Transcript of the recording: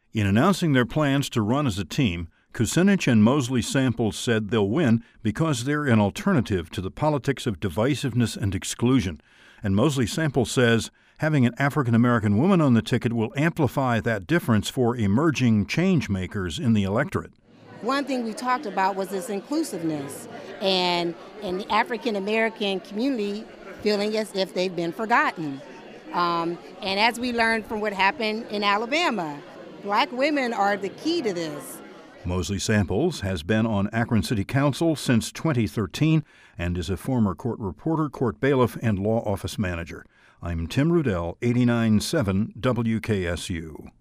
In announcing their plans to run as a team, Kucinich and Mosley Samples said they'll win because they're an alternative to the politics of divisiveness and exclusion. And Mosley Samples says having an African-American woman on the ticket will amplify that difference for emerging change makers in the electorate. One thing we talked about was this inclusiveness and the African-American community feeling as if they've been forgotten. And as we learned from what happened in Alabama, Black women are the key to this. Mosley Samples has been on Akron City Council since 2013 and is a former court reporter, court bailiff, and law office manager. I'm Tim Rudell, 89.7 WKSU.